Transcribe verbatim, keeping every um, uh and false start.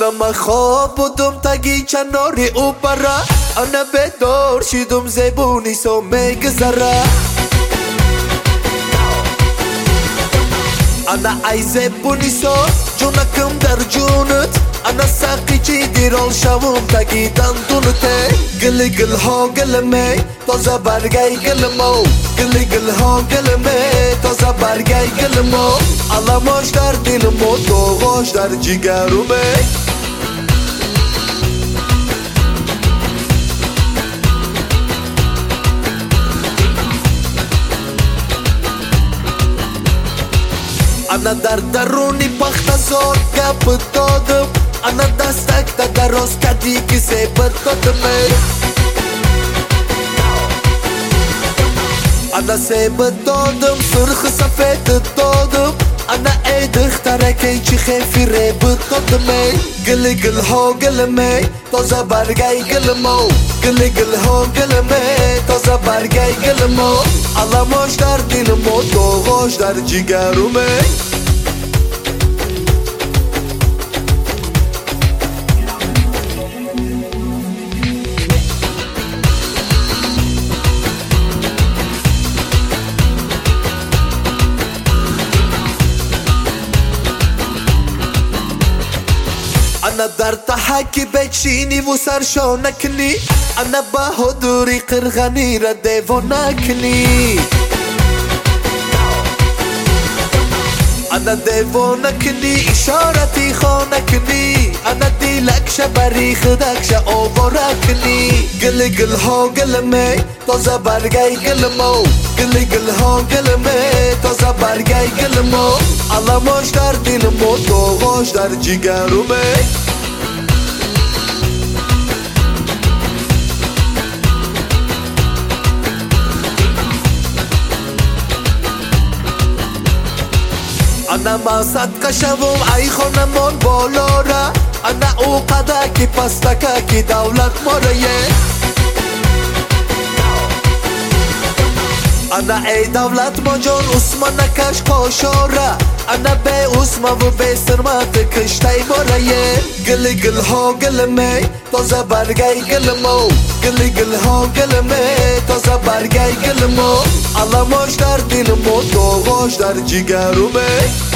انا من خواب بودم تگی کناری او برا انا بدار شیدم زبونی سو میگذره انا ای زبونی سو جونکم در جونت انا ساقی چی دیرال شوم تگی دندونته گلی گل ها گلمه تازه برگی گلمو گلی گل ها گلمه تازه برگی گلمو علماش در دلمو دوغاش در جگرمه انا در درونی پخت زور گپ دادم انا دستک تا دراز کدی کسی بدادمه انا سیب دادم سرخ سفید دادم انا ای دخترکی چی خیفی ری بدادمه گلی گل ها گلمه تازه برگی گلمو گلی گل ها گلمه تازه برگی گلمو علماش در دلمو دوغاش در جگرمه انا در تحکی بچینی و سرشو نکنی انا بهادوری قرغنی را دیو نکنی انا دیو نکنی اشارتی خو نکنی انا دیلک شبری خدک شا اوورا کنی گلی گل ها گلمه تازه برگی گلمو گلی گل ها گلمه تازه برگی گلمو علماش در دلمو دوغاش در جگرمه انا ما صدقه شوم ای خانمان بالا را انا او قدکی پستکه کی دولت مریه انا ای دولت ما جان عثمان نکش قاشاره انا به عثمان و به سرمت کشتی مریه گلی گل ها گلمه تازه برگی گلمو گلی گل ها گلمه تازه برگی گلمو علماش در دلمو دوغاش در جگرمه